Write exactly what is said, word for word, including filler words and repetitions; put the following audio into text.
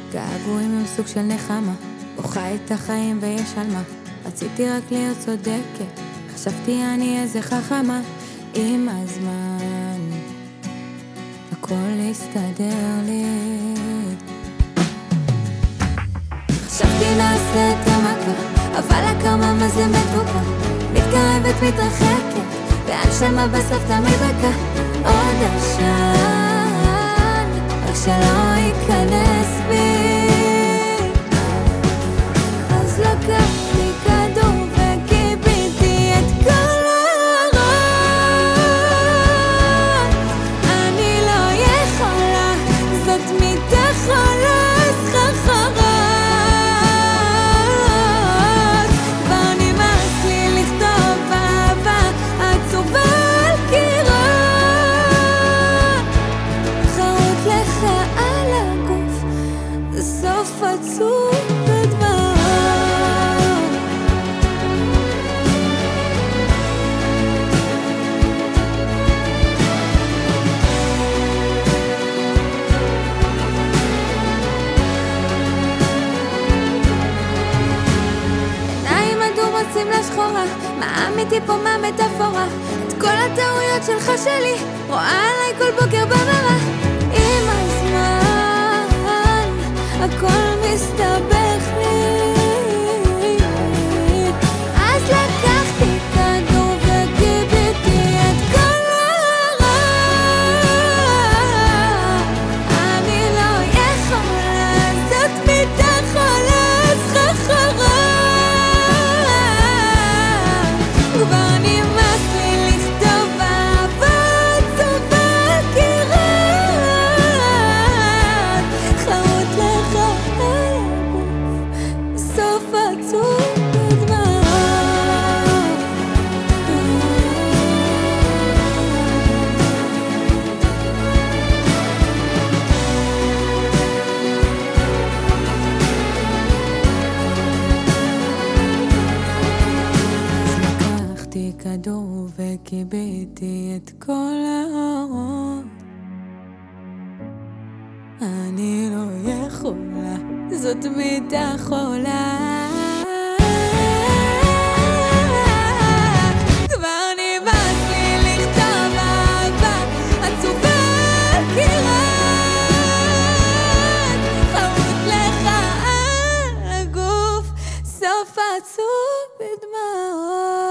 געגועים הם סוג של נחמה, בוכה את החיים ויש על מה. רציתי רק להיות צודקת, חשבתי אני איזה חכמה. עם הזמן הכל יסתדר לי, חשבתי נעשה את המכה, אבל הקרמה מה זה מתוקה, מתקרבת מתרחקת, והנשמה בסוף תמיד רכה. עוד עשן, רק שלא ייכנס בי, אז לקחתי כדור וקיביתי את כל הרעות. אני לא יכולה, זאת מיטה חולה סחרחרות. כבר נמאס לי לכתוב אהבה עצובה על קירות, חרוט לך על הגוף, סוף עצוב בדמעות. עיניים אדומות לשחורה, מה אמיתי פה מה מטאפורה, את כל הטעויות שלך שלי רואה עליי כל בוקר במראה. עם הזמן הכל מסתבך לי, אז לקחתי כדור וקיביתי את כל הרעות. אני לא יכולה, זאת מיטה חולה סחרחרות. כבר נמאס לי לכתוב אהבה עצובה על קירות, חרוט לך על הגוף, סוף עצוב בדמעות. לקחתי כדור וקיביתי את כל האורות. אני לא יכולה, זאת מיטה חולה. כבר נמאס לי לכתוב אהבה עצובה על קירות, חרוט לך על הגוף, סוף עצוב בדמעות.